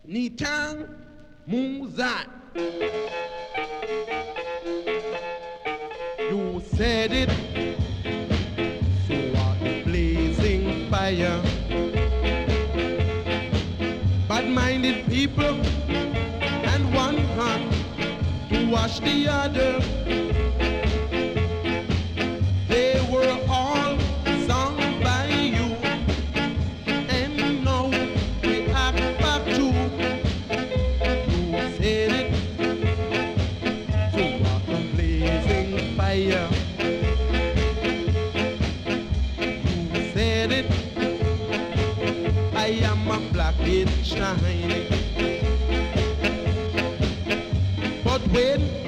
Nitang Muzat. You said it, so are the blazing fire. Bad-minded people and one hand to wash the other. They were all sung by you, and now we act back to. You said it, so are the blazing fire. You said it, I am a black-head shining. But when